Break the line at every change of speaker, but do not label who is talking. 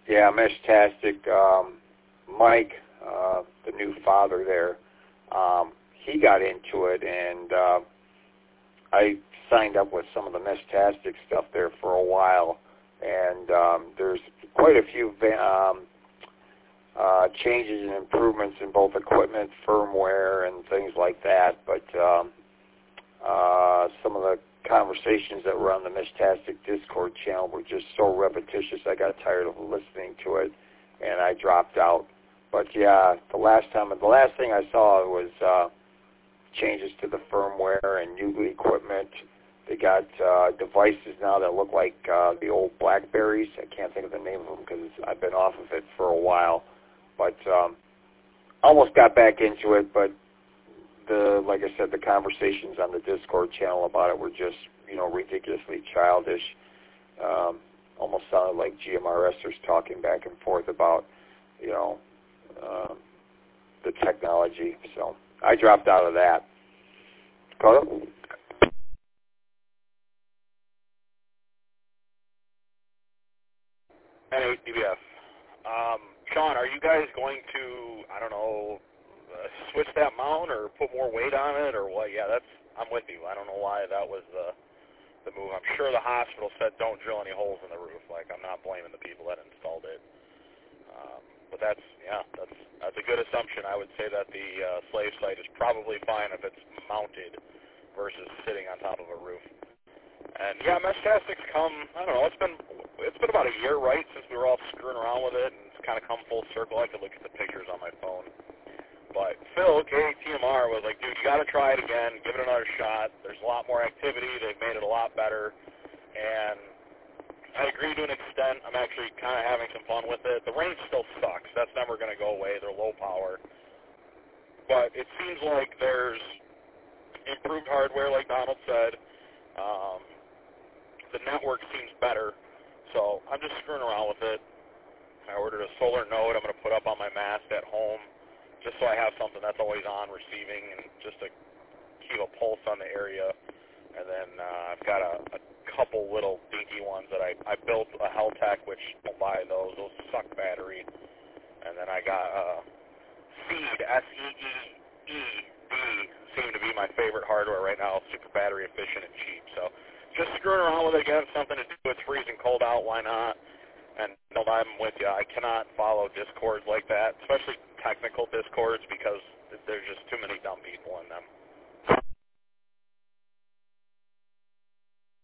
Yeah, Meshtastic, Mike, the new father there, he got into it, and I signed up with some of the Meshtastic stuff there for a while, and there's quite a few changes and improvements in both equipment, firmware, and things like that, but some of the conversations that were on the Meshtastic Discord channel were just so repetitious I got tired of listening to it, and I dropped out. But yeah, the last thing I saw was changes to the firmware and new equipment. They got devices now that look like the old Blackberries. I can't think of the name of them because I've been off of it for a while. But almost got back into it, but like I said, the conversations on the Discord channel about it were just, ridiculously childish. Almost sounded like GMRSers talking back and forth about, the technology. So I dropped out of that. Dakota?
NADBF. Sean, are you guys going to, switch that mount or put more weight on it or what? Yeah, I'm with you. I don't know why that was the move. I'm sure the hospital said don't drill any holes in the roof. I'm not blaming the people that installed it. But that's a good assumption. I would say that the slave site is probably fine if it's mounted versus sitting on top of a roof. And yeah, Meshtastic's come, it's been about a year, right, since we were all screwing around with it, and it's kind of come full circle. I could look at the pictures on my phone. But Phil, KTMR, was like, dude, you got to try it again, give it another shot. There's a lot more activity. They've made it a lot better. And I agree to an extent. I'm actually kind of having some fun with it. The range still sucks. That's never going to go away. They're low power. But it seems like there's improved hardware, like Donald said. The network seems better. So I'm just screwing around with it. I ordered a solar node I'm going to put up on my mast at home just so I have something that's always on receiving and just to keep a pulse on the area. And then I've got a couple little dinky ones that I built a Heltec, which don't buy those. Those suck battery. And then I got Seed, S-E-E-E-D, seem to be my favorite hardware right now. Super battery efficient and cheap. So just screwing around with it again, something to do. It's freezing cold out, why not? And no, I'm with you. I cannot follow Discords like that, especially technical Discords, because there's just too many dumb people in them.